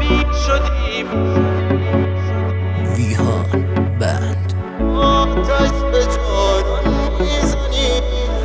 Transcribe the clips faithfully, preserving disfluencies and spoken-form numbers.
مردابی شدی. ویهان بند. آتش به جانان میزنی.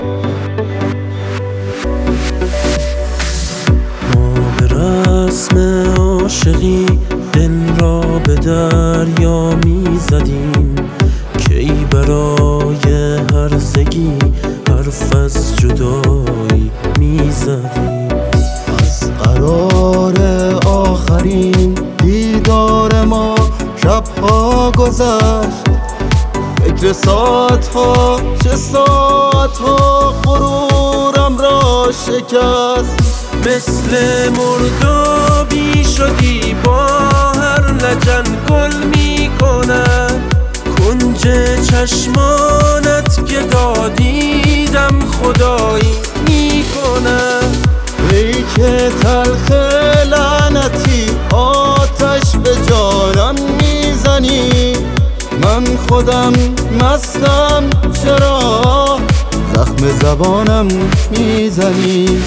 ما به رسم عاشقی دل را به دریا میزدیم، کی برای هرزگی حرف از جدایی میزدیم. از قرار آخرین دیدار ما شبها گذشت، فکر ساعت ها چه ساعت ها غرورم را شکست. مثل مردابی شدی با هر لجن گل میکنم، کنج چشمانت که دادیدم خدایی میکنم. ای که تلخ لعنتی آتش به جانم میزنی، من خودم مستم چرا زخم زبانم میزنی.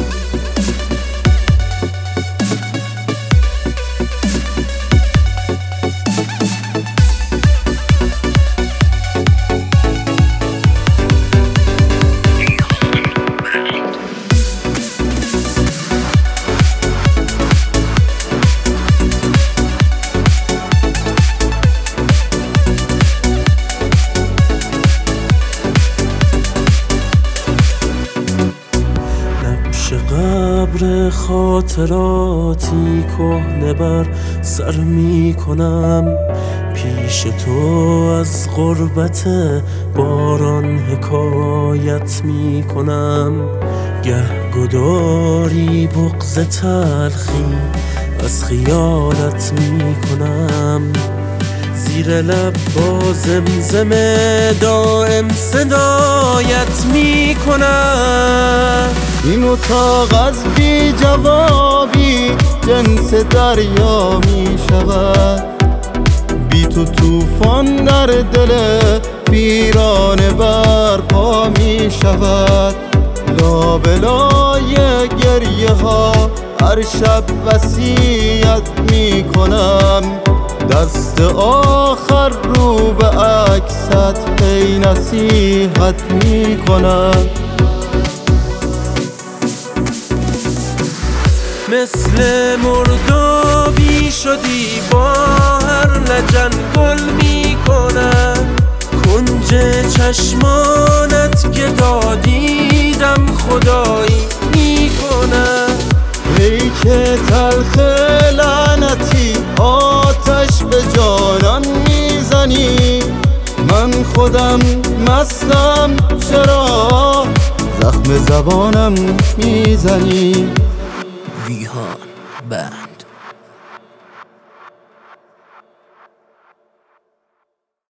قبر خاطراتی کهنه بر سر می کنم، پیش تو از غربت باران حکایت می کنم. گهگداری بغض تلخی از خیالت می کنم، زیر لب با زمزمه دائم صدایت می کنم. این اتاق از بی جوابی جنس دریا می شود، بی تو توفان در دل ویرانه برپا می شود. لابلای گریه ها هر شب وصیت می کنم، دست آخر رو به عکست ای نصیحت می کنم. مثل مردابی شدی با هر لجن گل میکنم، کنج چشمانت که دادیدم خدایی میکنم. ای که تلخ لعنتی آتش به جانان میزنی، من خودم مستم چرا زخم زبانم میزنی. ویهان بند.